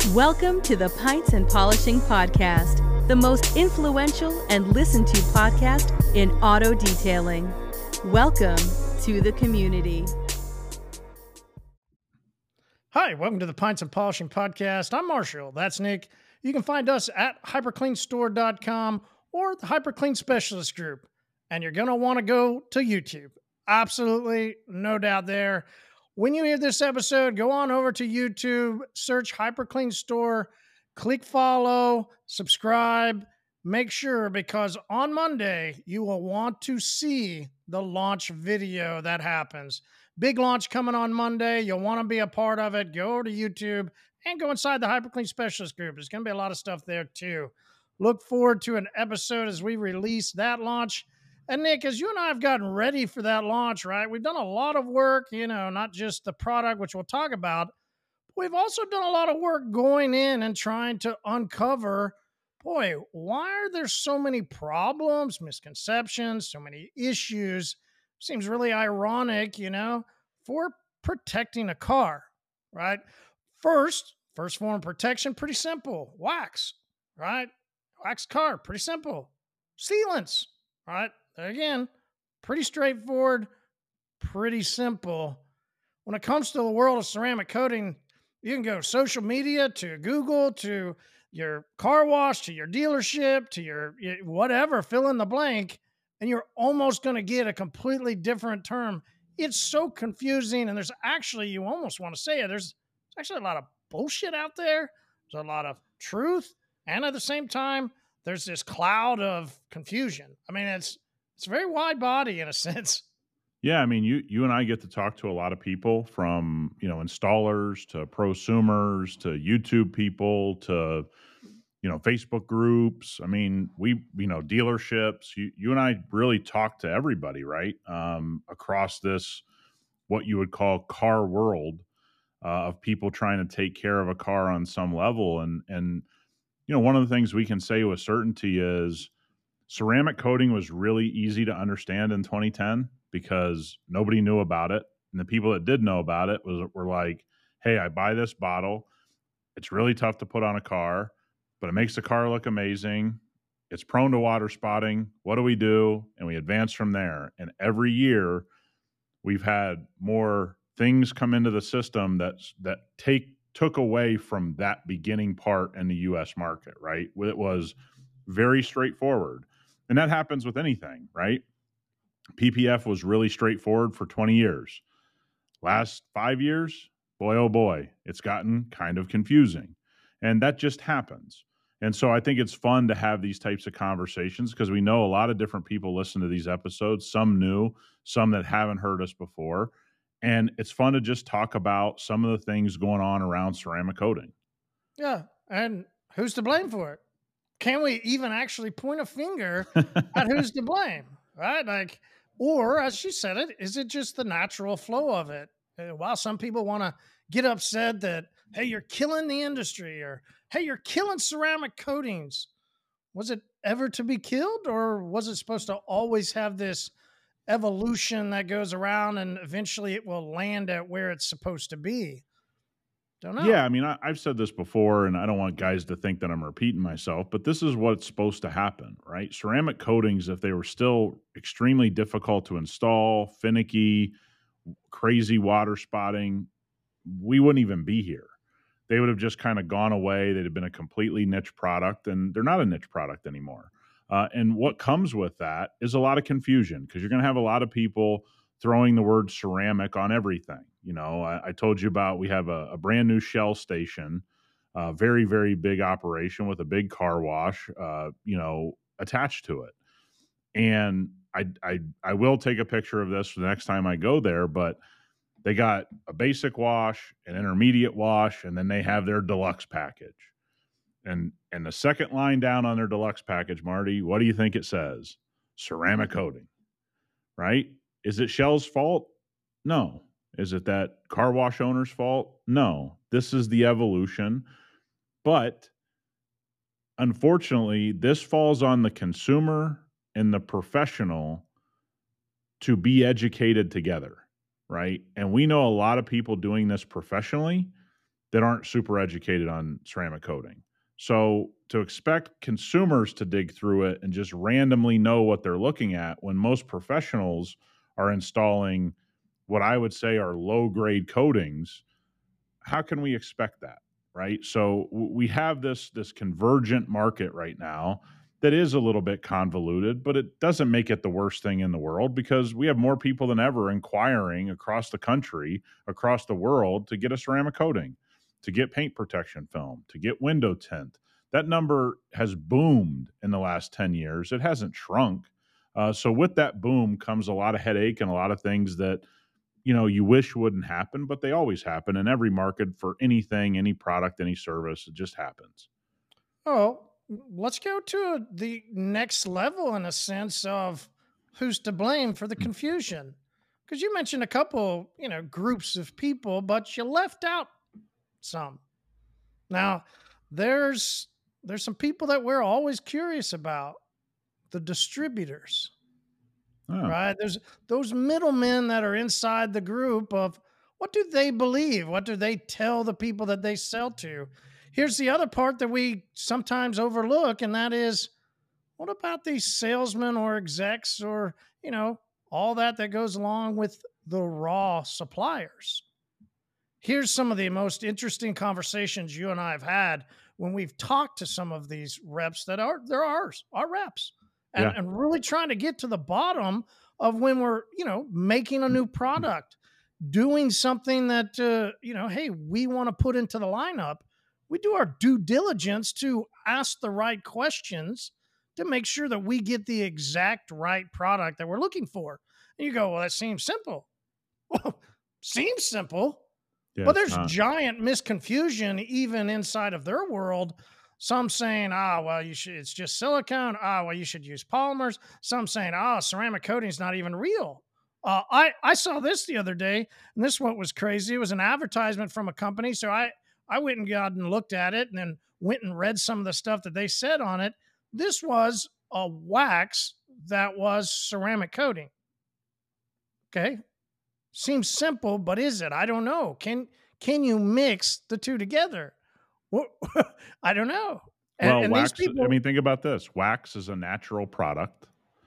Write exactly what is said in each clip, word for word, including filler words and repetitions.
Welcome to the Pints and Polishing Podcast, the most influential and listened to podcast in auto detailing. Welcome to the community. Hi, welcome to the Pints and Polishing Podcast. I'm Marshall. That's Nick. You can find us at hyper clean store dot com or the HyperClean Specialist Group. And you're going to want to go to YouTube. Absolutely, no doubt there. When you hear this episode, go on over to YouTube, search HyperClean Store, click follow, subscribe. Make sure, because on Monday, you will want to see the launch video that happens. Big launch coming on Monday. You'll want to be a part of it. Go over to YouTube and go inside the HyperClean Specialist Group. There's going to be a lot of stuff there too. Look forward to an episode as we release that launch. And Nick, as you and I have gotten ready for that launch, right, we've done a lot of work, you know, not just the product, which we'll talk about. But we've also done a lot of work going in and trying to uncover, boy, why are there so many problems, misconceptions, so many issues? Seems really ironic, you know, for protecting a car, right? First, first form of protection, pretty simple. Wax, right? Wax car, pretty simple. Sealants, right? Again, pretty straightforward, pretty simple. When it comes to the world of ceramic coating, you can go social media to Google to your car wash to your dealership to your whatever, fill in the blank, and you're almost going to get a completely different term. It's so confusing, and there's actually, you almost want to say it, there's actually a lot of bullshit out there. There's a lot of truth, and at the same time, there's this cloud of confusion. I mean, it's It's a very wide body in a sense. Yeah, I mean, you you and I get to talk to a lot of people, from, you know, installers to prosumers to YouTube people to, you know, Facebook groups. I mean, we, you know, dealerships. You you and I really talk to everybody, right? Um, across this, what you would call car world, uh, of people trying to take care of a car on some level. And and you know, one of the things we can say with certainty is ceramic coating was really easy to understand in twenty ten because nobody knew about it. And the people that did know about it was were like, hey, I buy this bottle. It's really tough to put on a car, but it makes the car look amazing. It's prone to water spotting. What do we do? And we advance from there. And every year we've had more things come into the system that's, that take took away from that beginning part in the U S market, right? It was very straightforward. And that happens with anything, right? P P F was really straightforward for twenty years. Last five years, boy, oh boy, it's gotten kind of confusing. And that just happens. And so I think it's fun to have these types of conversations because we know a lot of different people listen to these episodes, some new, some that haven't heard us before. And it's fun to just talk about some of the things going on around ceramic coating. Yeah. And who's to blame for it? Can we even actually point a finger at who's to blame, right? Like, or as she said it, is it just the natural flow of it? Uh, While some people want to get upset that, hey, you're killing the industry, or hey, you're killing ceramic coatings. Was it ever to be killed, or was it supposed to always have this evolution that goes around and eventually it will land at where it's supposed to be? Don't know. Yeah, I mean, I, I've said this before, and I don't want guys to think that I'm repeating myself, but this is what's supposed to happen, right? Ceramic coatings, if they were still extremely difficult to install, finicky, crazy water spotting, we wouldn't even be here. They would have just kind of gone away. They'd have been a completely niche product, and they're not a niche product anymore. Uh, and what comes with that is a lot of confusion, because you're going to have a lot of people throwing the word ceramic on everything. You know, I, I told you about, we have a, a brand new Shell station, a very, very big operation with a big car wash, uh, you know, attached to it. And I, I, I will take a picture of this for the next time I go there, but they got a basic wash, an intermediate wash, and then they have their deluxe package. And, and the second line down on their deluxe package, Marty, what do you think it says? Ceramic coating, right? Is it Shell's fault? No. Is it that car wash owner's fault? No. This is the evolution. But unfortunately, this falls on the consumer and the professional to be educated together, right? And we know a lot of people doing this professionally that aren't super educated on ceramic coating. So to expect consumers to dig through it and just randomly know what they're looking at when most professionals are installing what I would say are low grade coatings, how can we expect that? Right. So we have this, this convergent market right now that is a little bit convoluted, but it doesn't make it the worst thing in the world because we have more people than ever inquiring across the country, across the world to get a ceramic coating, to get paint protection film, to get window tint. That number has boomed in the last ten years. It hasn't shrunk. Uh, so with that boom comes a lot of headache and a lot of things that, you know, you wish wouldn't happen, but they always happen in every market for anything, any product, any service. It just happens. Oh, let's go to the next level in a sense of who's to blame for the confusion. Because you mentioned a couple, you know, groups of people, but you left out some. Now, there's there's some people that we're always curious about, the distributors. Oh. Right? There's those middlemen that are inside the group of what do they believe? What do they tell the people that they sell to? Here's the other part that we sometimes overlook, and that is, what about these salesmen or execs or, you know, all that that goes along with the raw suppliers? Here's some of the most interesting conversations you and I have had when we've talked to some of these reps that are, they're ours, our reps. And, Yeah. and really trying to get to the bottom of when we're, you know, making a new product, doing something that, uh, you know, hey, we want to put into the lineup. We do our due diligence to ask the right questions to make sure that we get the exact right product that we're looking for. And you go, well, that seems simple. Well, seems simple, Yeah, but it's there's not. giant misconfusion even inside of their world. Some saying, ah, well, you should, it's just silicone. Ah, well, you should use polymers. Some saying, ah, ceramic coating is not even real. Uh, I, I saw this the other day, and this what was crazy. It was an advertisement from a company. So I, I went and got and looked at it and then went and read some of the stuff that they said on it. This was a wax that was ceramic coating. Okay. Seems simple, but is it? I don't know. Can, can you mix the two together? Well, I don't know. And, Well, and wax, these people, I mean, think about this. Wax is a natural product,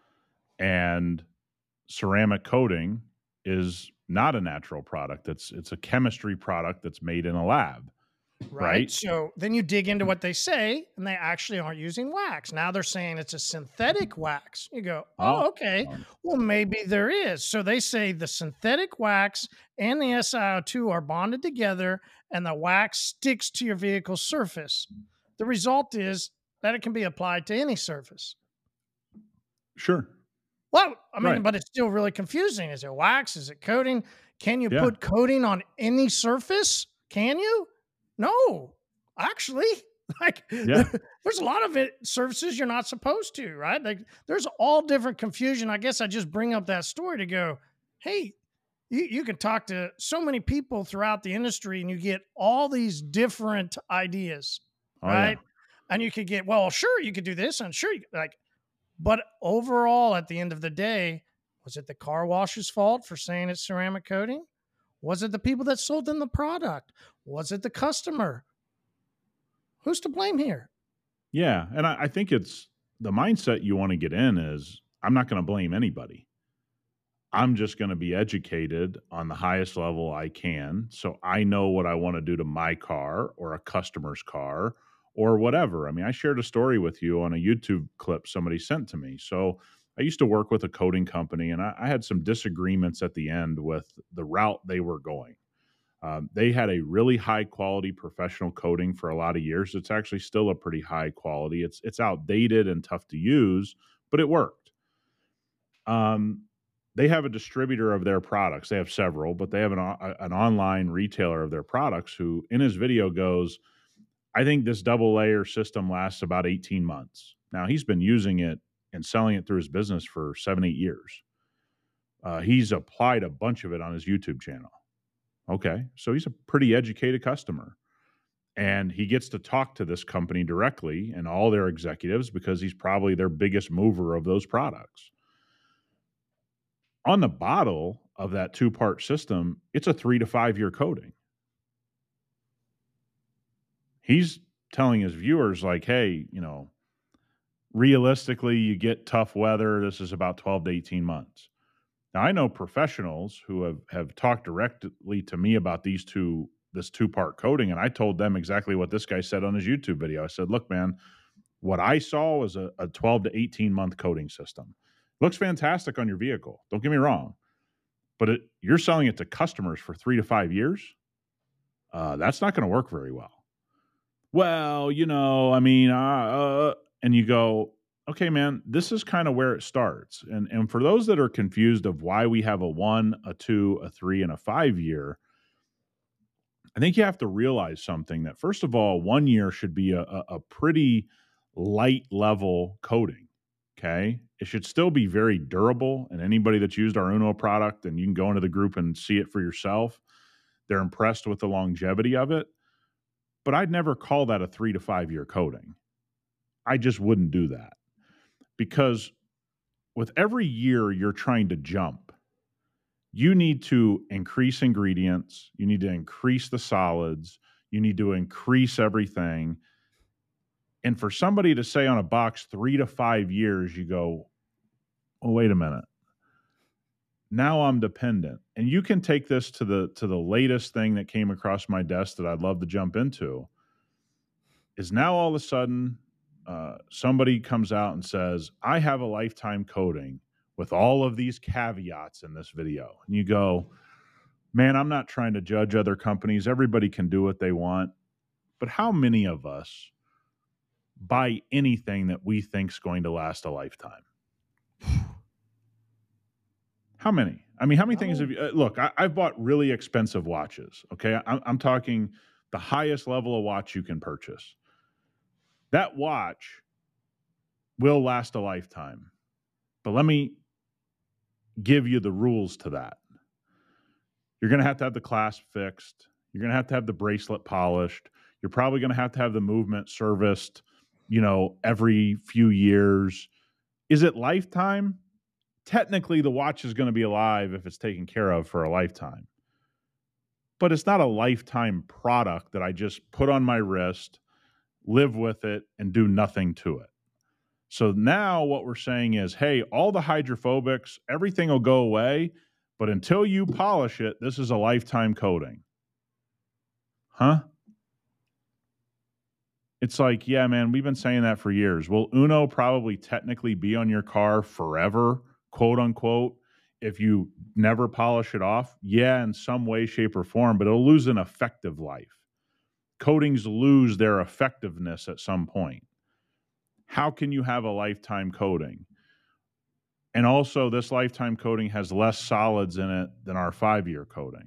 and ceramic coating is not a natural product. It's it's a chemistry product that's made in a lab. right? right? So then you dig into what they say, and they actually aren't using wax. Now they're saying it's a synthetic wax. You go, oh, Oh, okay. um, Well, maybe there is. So they say the synthetic wax and the S i O two are bonded together, and the wax sticks to your vehicle's surface. The result is that it can be applied to any surface. sure. Well, I mean, Right. but it's still really confusing. Is it wax? Is it coating? Can you Yeah. put coating on any surface? Can you? No, actually, like Yeah. there's a lot of it surfaces you're not supposed to, right? Like there's all different confusion. I guess I just bring up that story to go, hey, you, you can talk to so many people throughout the industry and you get all these different ideas, Oh, yeah. right? And you could get, well, sure, you could do this, and sure, you, like, but overall, at the end of the day, was it the car wash's fault for saying it's ceramic coating? Was it the people that sold them the product? Was it the customer? Who's to blame here? Yeah. And I, I think it's the mindset you want to get in is I'm not going to blame anybody. I'm just going to be educated on the highest level I can. So I know what I want to do to my car or a customer's car or whatever. I mean, I shared a story with you on a YouTube clip somebody sent to me. So I used to work with a coating company, and I, I had some disagreements at the end with the route they were going. Um, they had a really high quality professional coating for a lot of years. It's actually still a pretty high quality. It's it's outdated and tough to use, but it worked. Um, they have a distributor of their products. They have several, but they have an, a, an online retailer of their products who, in his video, goes, I think this double layer system lasts about eighteen months. Now, he's been using it and selling it through his business for seven, eight years. Uh, he's applied a bunch of it on his YouTube channel. Okay, so he's a pretty educated customer. And he gets to talk to this company directly and all their executives because he's probably their biggest mover of those products. On the bottle of that two-part system, it's a three to five year coating. He's telling his viewers like, hey, you know, realistically, you get tough weather. This is about twelve to eighteen months. Now, I know professionals who have, have talked directly to me about these two, this two-part coating, and I told them exactly what this guy said on his YouTube video. I said, look, man, what I saw was a, a twelve to eighteen month coating system. Looks fantastic on your vehicle. Don't get me wrong. But it, you're selling it to customers for three to five years. Uh, that's not going to work very well. Well, you know, I mean, uh, uh, and you go, okay, man, this is kind of where it starts. And, and for those that are confused of why we have a one, a two, a three, and a five year, I think you have to realize something that, first of all, one year should be a, a, a pretty light level coating. Okay. It should still be very durable. And anybody that's used our Uno product, and you can go into the group and see it for yourself, they're impressed with the longevity of it. But I'd never call that a three to five year coating. I just wouldn't do that, because with every year you're trying to jump, you need to increase ingredients. You need to increase the solids. You need to increase everything. And for somebody to say on a box three to five years, you go, oh, wait a minute. Now I'm dependent. And you can take this to the to the latest thing that came across my desk that I'd love to jump into, is now all of a sudden uh, somebody comes out and says, I have a lifetime coating with all of these caveats in this video. And you go, man, I'm not trying to judge other companies. Everybody can do what they want. But how many of us buy anything that we think is going to last a lifetime? How many? I mean, how many oh. things have you, uh, look, I, I've bought really expensive watches. Okay. I'm, I'm talking the highest level of watch you can purchase. That watch will last a lifetime. But let me give you the rules to that. You're going to have to have the clasp fixed. You're going to have to have the bracelet polished. You're probably going to have to have the movement serviced, you know, every few years. Is it lifetime? Technically, the watch is going to be alive if it's taken care of for a lifetime. But it's not a lifetime product that I just put on my wrist, live with it, and do nothing to it. So now what we're saying is, hey, all the hydrophobics, everything will go away, but until you polish it, this is a lifetime coating. Huh? It's like, yeah, man, we've been saying that for years. Will Uno probably technically be on your car forever, quote unquote, if you never polish it off? Yeah, in some way, shape, or form, but it'll lose an effective life. Coatings lose their effectiveness at some point. How can you have a lifetime coating? And also, this lifetime coating has less solids in it than our five-year coating.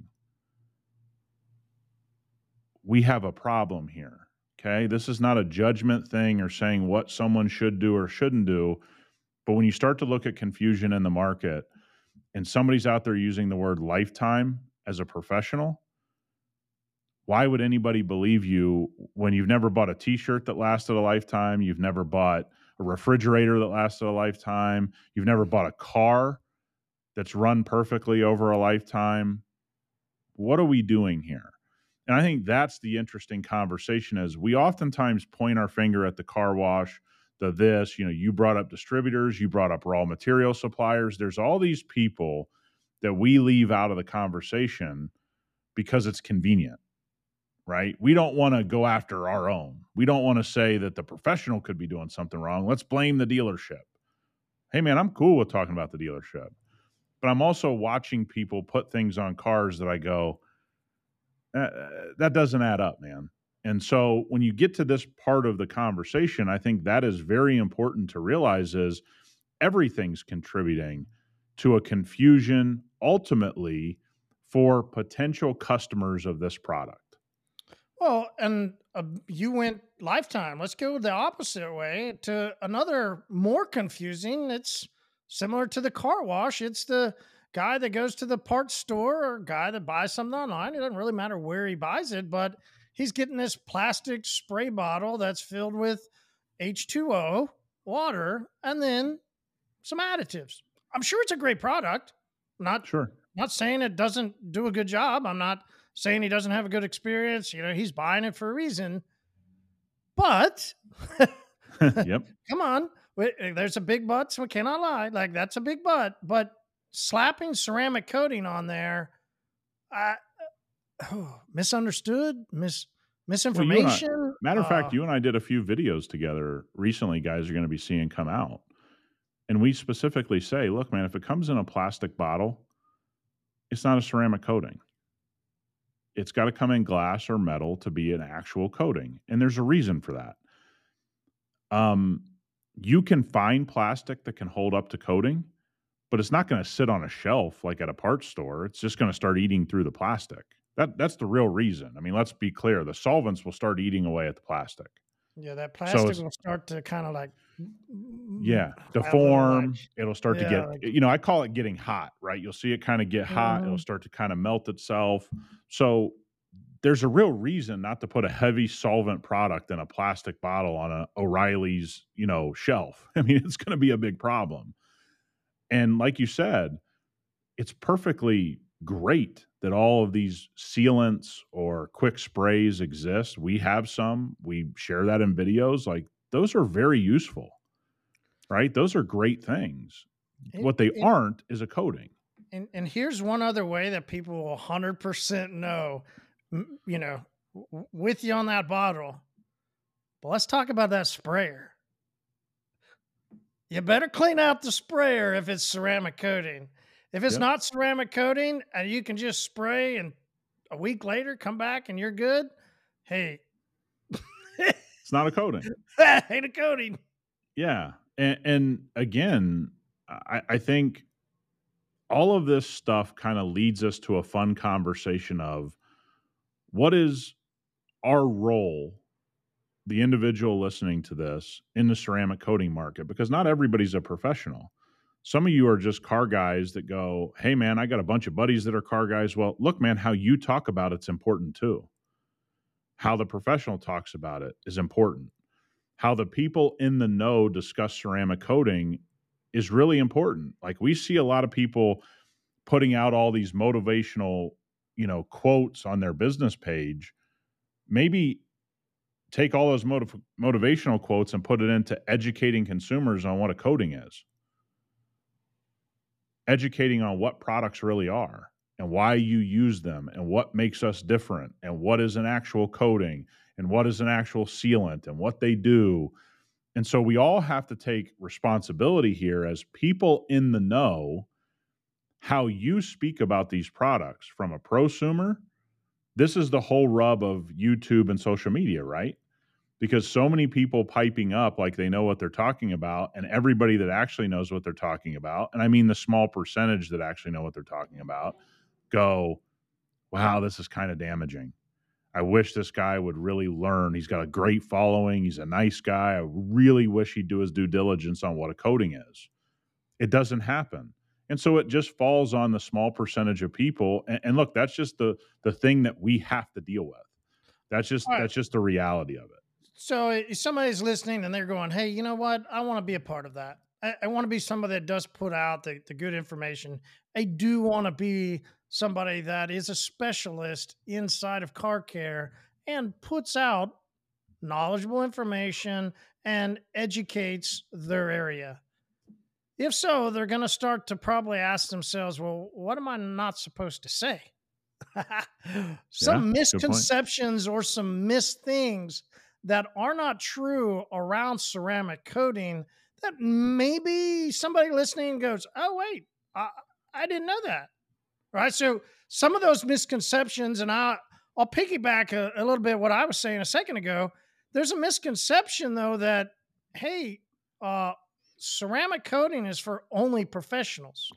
We have a problem here, okay? This is not a judgment thing or saying what someone should do or shouldn't do. But when you start to look at confusion in the market and somebody's out there using the word lifetime as a professional, why would anybody believe you when you've never bought a t-shirt that lasted a lifetime? You've never bought a refrigerator that lasted a lifetime. You've never bought a car that's run perfectly over a lifetime. What are we doing here? And I think that's the interesting conversation, is we oftentimes point our finger at the car wash, the this, you know, you brought up distributors, you brought up raw material suppliers. There's all these people that we leave out of the conversation because it's convenient, right? We don't want to go after our own. We don't want to say that the professional could be doing something wrong. Let's blame the dealership. Hey, man, I'm cool with talking about the dealership, but I'm also watching people put things on cars that I go, uh, that doesn't add up, man. And so when you get to this part of the conversation, I think that is very important to realize, is everything's contributing to a confusion ultimately for potential customers of this product. Well, and uh, you went lifetime. Let's go the opposite way to another more confusing. It's similar to the car wash. It's the guy that goes to the parts store or guy that buys something online. It doesn't really matter where he buys it, but he's getting this plastic spray bottle that's filled with H two O, water, and then some additives. I'm sure it's a great product. Not sure. Not saying it doesn't do a good job. I'm not saying he doesn't have a good experience. You know, he's buying it for a reason. But Yep. come on, there's a big but, so we cannot lie. Like, that's a big but. But slapping ceramic coating on there, I, oh, misunderstood, mis misinformation. Well, I, matter of uh, fact, you and I did a few videos together recently, guys, are going to be seeing come out. And we specifically say, look, man, if it comes in a plastic bottle, it's not a ceramic coating. It's got to come in glass or metal to be an actual coating. And there's a reason for that. Um, you can find plastic that can hold up to coating, but it's not going to sit on a shelf like at a parts store. It's just going to start eating through the plastic. That that's the real reason. I mean, let's be clear. The solvents will start eating away at the plastic. Yeah, that So plastic it's, will start to kind of like, yeah, have a little, like, deform. It'll start to yeah, get, like, you know, I call it getting hot, right? You'll see it kind of get hot. It'll mhm. start to kind of melt itself. So there's a real reason not to put a heavy solvent product in a plastic bottle on a O'Reilly's, you know, shelf. I mean, it's going to be a big problem. And like you said, it's perfectly great that all of these sealants or quick sprays exist. We have some. We share that in videos. Like, those are very useful, right? Those are great things. It, What they it, aren't is a coating. and, and here's one other way that people will one hundred percent know, m- you know, w- with you on that bottle. But let's talk about that sprayer. You better clean out the sprayer if it's ceramic coating. If it's Yep. not ceramic coating and you can just spray and a week later come back and you're good, hey, It's not a coating. that ain't a coating. Yeah. And, and again, I, I think all of this stuff kind of leads us to a fun conversation of what is our role, the individual listening to this, in the ceramic coating market, because not everybody's a professional. Some of you are just car guys that go, hey, man, I got a bunch of buddies that are car guys. Well, look, man, how you talk about it's important too. How the professional talks about it is important. How the people in the know discuss ceramic coating is really important. Like, we see a lot of people putting out all these motivational, you know, quotes on their business page. Maybe take all those motiv- motivational quotes and put it into educating consumers on what a coating is. Educating on what products really are and why you use them and what makes us different and what is an actual coating and what is an actual sealant and what they do. And so we all have to take responsibility here as people in the know, how you speak about these products from a prosumer. This is the whole rub of YouTube and social media, right? Because so many people piping up like they know what they're talking about, and everybody that actually knows what they're talking about, and I mean the small percentage that actually know what they're talking about, go, wow, this is kind of damaging. I wish this guy would really learn. He's got a great following. He's a nice guy. I really wish he'd do his due diligence on what a coating is. It doesn't happen. And so it just falls on the small percentage of people. And, and look, that's just the the thing that we have to deal with. That's just All right. that's just the reality of it. So if somebody's listening and they're going, hey, you know what? I want to be a part of that. I, I want to be somebody that does put out the, the good information. I do want to be somebody that is a specialist inside of car care and puts out knowledgeable information and educates their area. If so, they're going to start to probably ask themselves, well, what am I not supposed to say? Some Yeah, misconceptions or some missed things that are not true around ceramic coating that maybe somebody listening goes, oh, wait, I, I didn't know that. Right. So some of those misconceptions, and I, I'll piggyback a, a little bit what I was saying a second ago. There's a misconception, though, that, hey, uh, ceramic coating is for only professionals.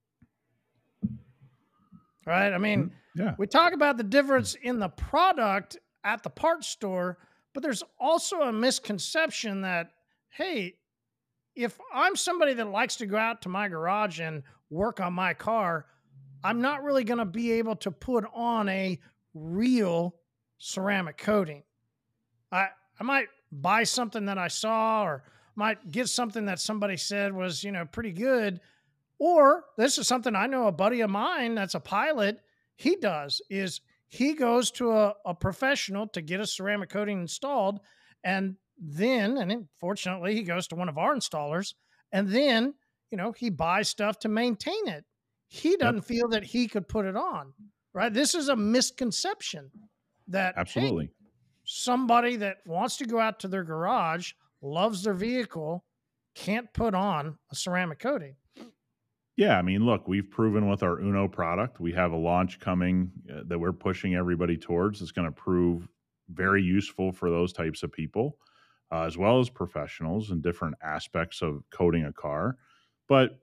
Right. I mean, yeah. We talk about the difference in the product at the parts store, but there's also a misconception that, hey, if I'm somebody that likes to go out to my garage and work on my car, I'm not really going to be able to put on a real ceramic coating. I I might buy something that I saw, or might get something that somebody said was, you know, pretty good. Or this is something I know a buddy of mine that's a pilot, he does, is he goes to a, a professional to get a ceramic coating installed, And then, and unfortunately, he goes to one of our installers, and then, you know, he buys stuff to maintain it. He doesn't yep. feel that he could put it on, right? This is a misconception that, absolutely, hey, somebody that wants to go out to their garage, loves their vehicle, can't put on a ceramic coating. Yeah, I mean, look, we've proven with our Uno product, we have a launch coming uh, that we're pushing everybody towards. It's going to prove very useful for those types of people, uh, as well as professionals in different aspects of coating a car. But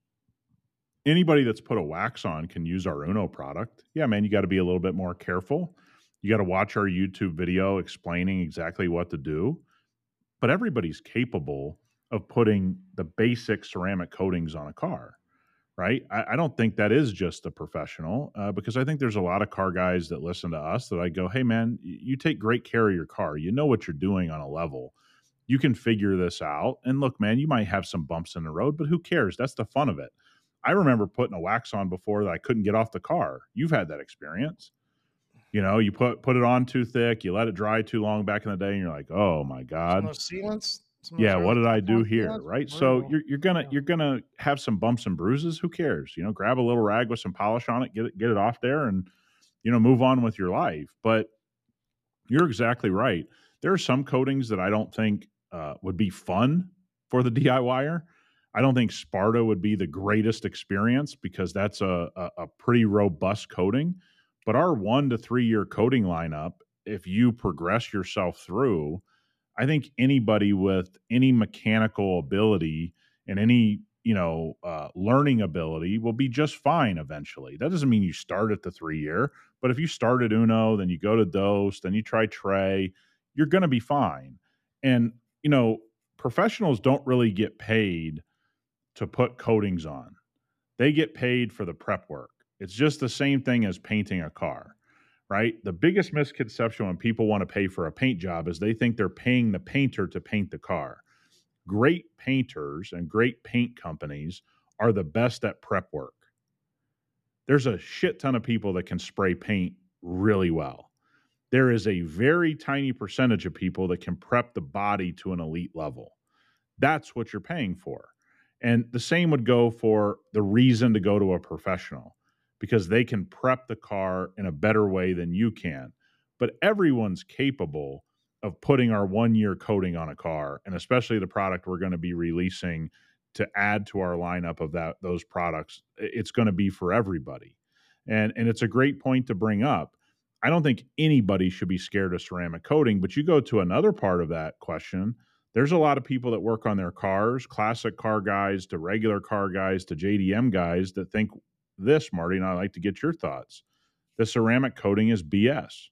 anybody that's put a wax on can use our Uno product. Yeah, man, you got to be a little bit more careful. You got to watch our YouTube video explaining exactly what to do. But everybody's capable of putting the basic ceramic coatings on a car. Right? I, I don't think that is just a professional uh, because I think there's a lot of car guys that listen to us that I go, hey, man, you take great care of your car. You know what you're doing on a level. You can figure this out. And look, man, you might have some bumps in the road, but who cares? That's the fun of it. I remember putting a wax on before that I couldn't get off the car. You've had that experience. You know, you put put it on too thick, you let it dry too long back in the day, and you're like, oh, my God. Some sealants. Yeah, what did I do here, right? So you're you're gonna you're gonna have some bumps and bruises. Who cares? You know, grab a little rag with some polish on it, get it get it off there, and you know, move on with your life. But you're exactly right. There are some coatings that I don't think uh, would be fun for the DIYer. I don't think Sparta would be the greatest experience because that's a a, a pretty robust coating. But our one to three year coating lineup, if you progress yourself through, I think anybody with any mechanical ability and any, you know, uh, learning ability will be just fine eventually. That doesn't mean you start at the three year, but if you start at Uno, then you go to Dos, then you try Trey, you're going to be fine. And, you know, professionals don't really get paid to put coatings on. They get paid for the prep work. It's just the same thing as painting a car. Right? The biggest misconception when people want to pay for a paint job is they think they're paying the painter to paint the car. Great painters and great paint companies are the best at prep work. There's a shit ton of people that can spray paint really well. There is a very tiny percentage of people that can prep the body to an elite level. That's what you're paying for. And the same would go for the reason to go to a professional, because they can prep the car in a better way than you can. But everyone's capable of putting our one-year coating on a car, and especially the product we're going to be releasing to add to our lineup of that those products. It's going to be for everybody. And, and it's a great point to bring up. I don't think anybody should be scared of ceramic coating, but you go to another part of that question, there's a lot of people that work on their cars, classic car guys to regular car guys to J D M guys that think this, Marty, and I'd like to get your thoughts. The ceramic coating is B S.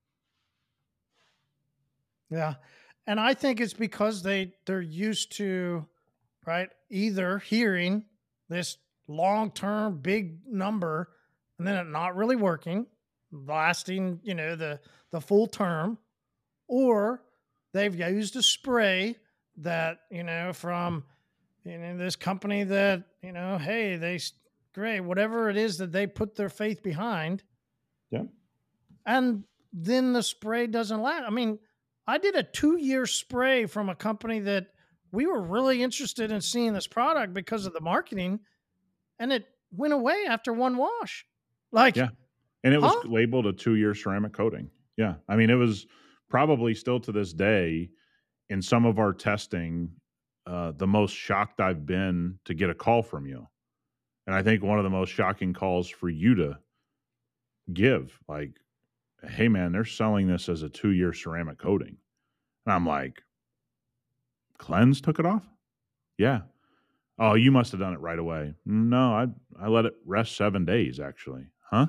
Yeah. And I think it's because they, they're used to, right, either hearing this long-term big number and then it not really working, lasting, you know, the, the full term, or they've used a spray that, you know, from, you know, this company that, you know, hey, they great, whatever it is that they put their faith behind. Yeah. And then the spray doesn't last. I mean, I did a two-year spray from a company that we were really interested in seeing this product because of the marketing, and it went away after one wash. Like, yeah. And it was huh? labeled a two-year ceramic coating. Yeah. I mean, it was probably still to this day in some of our testing, uh, the most shocked I've been to get a call from you. And I think one of the most shocking calls for you to give, like, hey, man, they're selling this as a two-year ceramic coating. And I'm like, Cleanse took it off? Yeah. Oh, you must have done it right away. No, I I let it rest seven days, actually. Huh?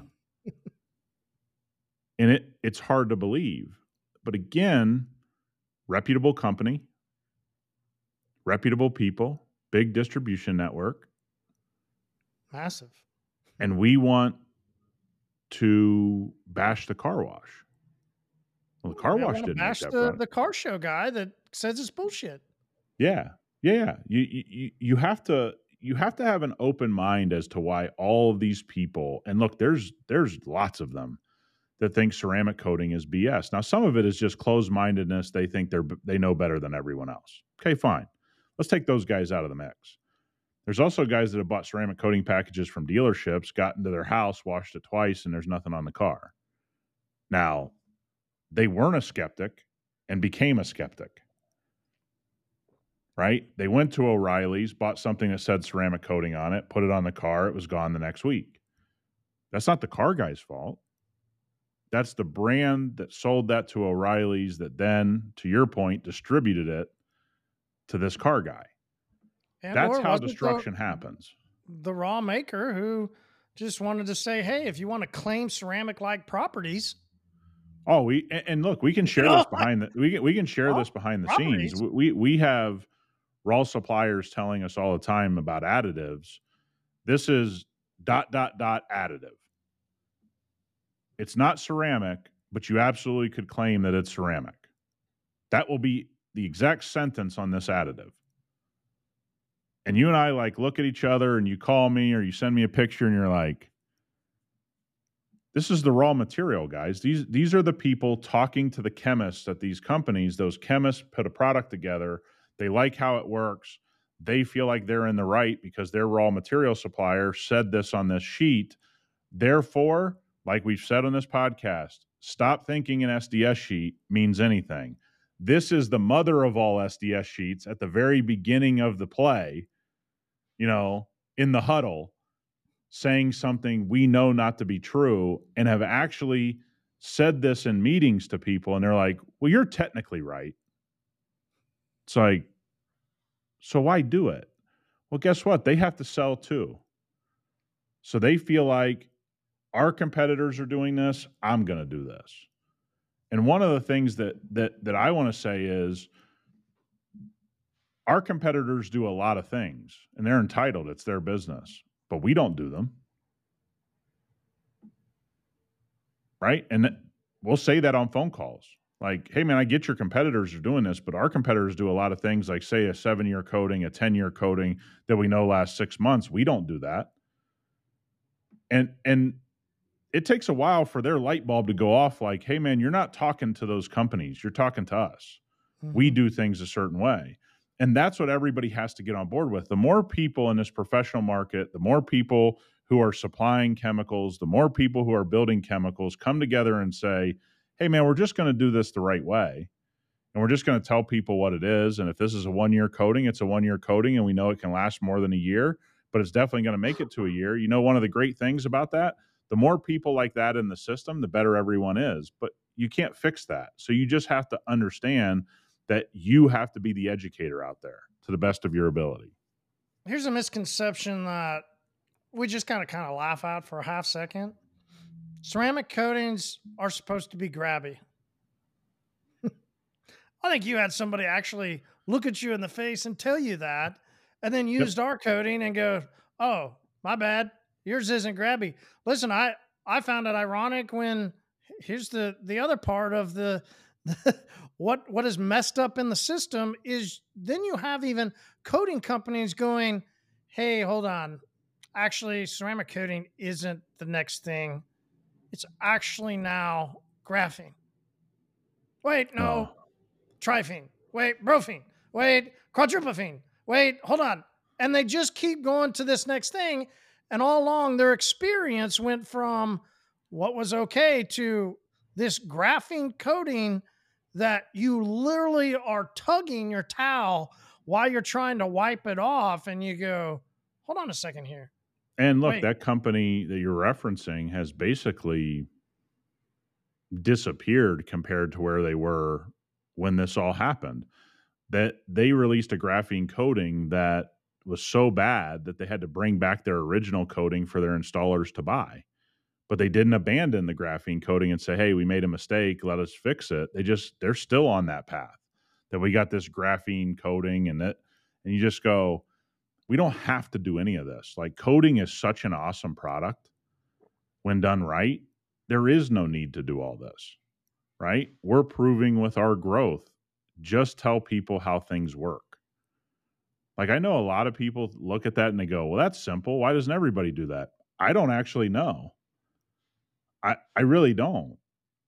And it it's hard to believe. But again, reputable company, reputable people, big distribution network. Massive. And we want to bash the car wash. Well, the car Yeah, I wash wanna didn't make bash that the, product. the car show guy that says it's bullshit. Yeah. Yeah, yeah. You, you you have to you have to have an open mind as to why all of these people, and look, there's there's lots of them that think ceramic coating is B S. Now, some of it is just closed-mindedness. They think they're they know better than everyone else. Okay, fine. Let's take those guys out of the mix. There's also guys that have bought ceramic coating packages from dealerships, got into their house, washed it twice, and there's nothing on the car. Now, they weren't a skeptic and became a skeptic, right? They went to O'Reilly's, bought something that said ceramic coating on it, put it on the car, it was gone the next week. That's not the car guy's fault. That's the brand that sold that to O'Reilly's that then, to your point, distributed it to this car guy. And That's or how was it destruction the, happens. the raw maker who just wanted to say, hey, if you want to claim ceramic-like properties. Oh, we and, and look, we can share this behind the we can we can share Oh, this behind the properties. scenes. We we have raw suppliers telling us all the time about additives. This is dot dot dot additive. It's not ceramic, but you absolutely could claim that it's ceramic. That will be the exact sentence on this additive. And you and I like look at each other and you call me or you send me a picture and you're like, this is the raw material, guys. These these are the people talking to the chemists at these companies. Those chemists put a product together. They like how it works. They feel like they're in the right because their raw material supplier said this on this sheet. Therefore, like we've said on this podcast, stop thinking an S D S sheet means anything. This is the mother of all S D S sheets at the very beginning of the play, you know, in the huddle, saying something we know not to be true and have actually said this in meetings to people. And they're like, well, you're technically right. It's like, so why do it? Well, guess what? They have to sell too. So they feel like our competitors are doing this. I'm going to do this. And one of the things that that that I want to say is our competitors do a lot of things and they're entitled. It's their business, but we don't do them. Right? And th- we'll say that on phone calls. Like, hey, man, I get your competitors are doing this, but our competitors do a lot of things like, say, a seven-year coating, a ten-year coating that we know lasts six months. We don't do that. And and it takes a while for their light bulb to go off like, hey, man, you're not talking to those companies. You're talking to us. Mm-hmm. We do things a certain way. And that's what everybody has to get on board with. The more people in this professional market, the more people who are supplying chemicals, the more people who are building chemicals come together and say, hey, man, we're just going to do this the right way. And we're just going to tell people what it is. And if this is a one-year coating, it's a one-year coating, and we know it can last more than a year, but it's definitely going to make it to a year. You know, one of the great things about that, the more people like that in the system, the better everyone is. But you can't fix that. So you just have to understand that you have to be the educator out there to the best of your ability. Here's a misconception that we just kind of kind of laugh at for a half second. Ceramic coatings are supposed to be grabby. I think you had somebody actually look at you in the face and tell you that, and then used yep. our coating and go, oh, my bad. Yours isn't grabby. Listen, I, I found it ironic when here's the, the other part of the, the what, what is messed up in the system is then you have even coating companies going, hey, hold on. Actually, ceramic coating isn't the next thing. It's actually now graphene. Wait, no. Oh. Trifene. Wait, bromine. Wait, quadruplene. Wait, hold on. And they just keep going to this next thing. And all along, their experience went from what was okay to this graphene coating that you literally are tugging your towel while you're trying to wipe it off. And you go, hold on a second here. And look, Wait. that company that you're referencing has basically disappeared compared to where they were when this all happened. That they released a graphene coating that was so bad that they had to bring back their original coating for their installers to buy. But they didn't abandon the graphene coating and say, hey, we made a mistake, let us fix it. They just, they're still on that path that we got this graphene coating and that, and you just go, we don't have to do any of this. Like, coating is such an awesome product when done right. There is no need to do all this, right? We're proving with our growth. Just tell people how things work. Like, I know a lot of people look at that and they go, well, that's simple. Why doesn't everybody do that? I don't actually know. I, I really don't.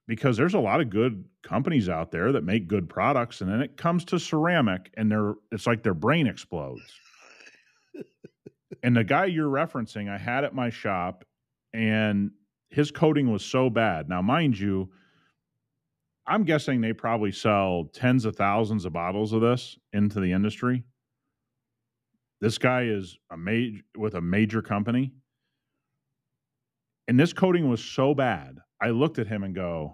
because there's a lot of good companies out there that make good products, and then it comes to ceramic, and they're it's like their brain explodes. And the guy you're referencing, I had at my shop, and his coating was so bad. Now, mind you, I'm guessing they probably sell tens of thousands of bottles of this into the industry. This guy is a major with a major company. And this coating was so bad, I looked at him and go,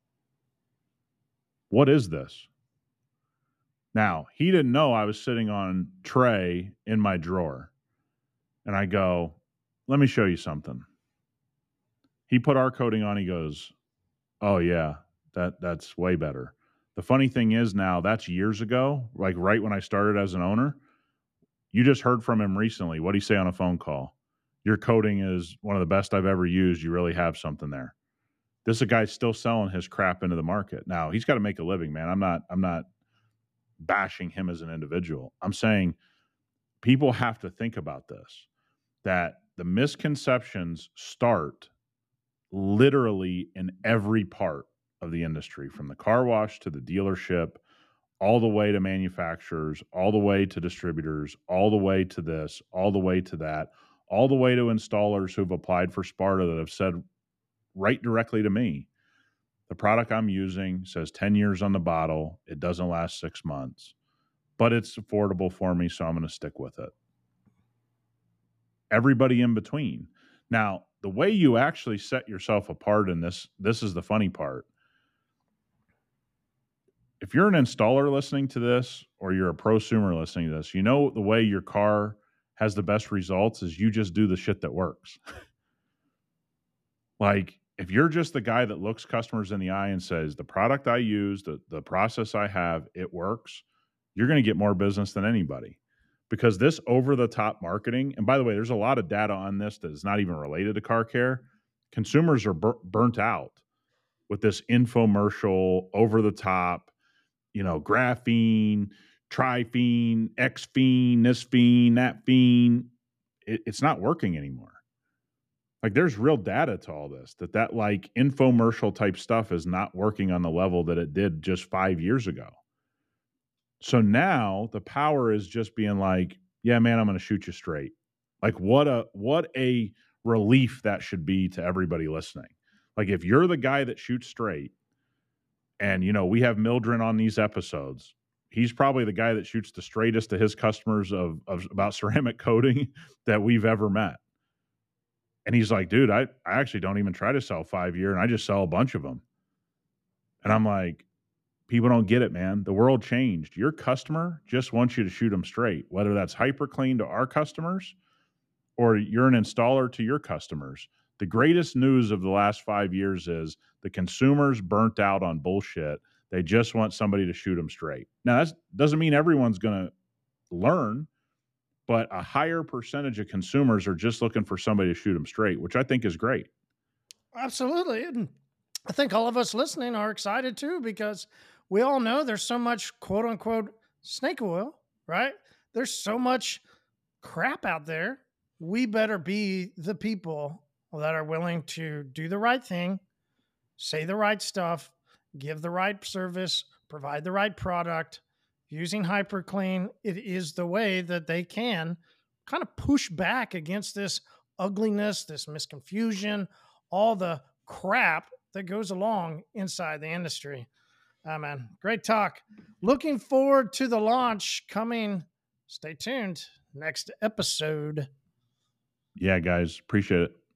what is this? Now, he didn't know I was sitting on tray in my drawer. And I go, let me show you something. He put our coating on. He goes, oh, yeah, that that's way better. The funny thing is now, that's years ago, like right when I started as an owner. You just heard from him recently. What'd he say on a phone call? Your coating is one of the best I've ever used. You really have something there. This is a guy still selling his crap into the market. Now, he's got to make a living, man. I'm not, I'm not bashing him as an individual. I'm saying people have to think about this, that the misconceptions start literally in every part of the industry, from the car wash to the dealership, all the way to manufacturers, all the way to distributors, all the way to this, all the way to that, all the way to installers who've applied for Sparta that have said right directly to me, the product I'm using says ten years on the bottle. It doesn't last six months, but it's affordable for me, so I'm going to stick with it. Everybody in between. Now, the way you actually set yourself apart in this, this is the funny part. If you're an installer listening to this, or you're a prosumer listening to this, you know the way your car has the best results is you just do the shit that works. Like, if you're just the guy that looks customers in the eye and says, the product I use, the, the process I have, it works, you're going to get more business than anybody. Because this over-the-top marketing, and by the way, there's a lot of data on this that is not even related to car care. Consumers are bur- burnt out with this infomercial, over-the-top, you know, graphene, trifene, X-fene, this fene, that fene. It, it's not working anymore. Like, there's real data to all this, that that like infomercial type stuff is not working on the level that it did just five years ago. So now the power is just being like, yeah, man, I'm going to shoot you straight. Like, what a, what a relief that should be to everybody listening. Like, if you're the guy that shoots straight, and, you know, we have Mildred on these episodes, he's probably the guy that shoots the straightest to his customers of, of about ceramic coating that we've ever met. And he's like, dude, I, I actually don't even try to sell five year, and I just sell a bunch of them. And I'm like, people don't get it, man. The world changed. Your customer just wants you to shoot them straight, whether that's HyperClean to our customers or you're an installer to your customers. The greatest news of the last five years is the consumers burnt out on bullshit. They just want somebody to shoot them straight. Now, that doesn't mean everyone's going to learn, but a higher percentage of consumers are just looking for somebody to shoot them straight, which I think is great. Absolutely. And I think all of us listening are excited too, because we all know there's so much quote unquote snake oil, right? There's so much crap out there. We better be the people that are willing to do the right thing, say the right stuff, give the right service, provide the right product. Using HyperClean, it is the way that they can kind of push back against this ugliness, this misconfusion, all the crap that goes along inside the industry. Ah, man, great talk. Looking forward to the launch coming. Stay tuned. Next episode. Yeah, guys, appreciate it.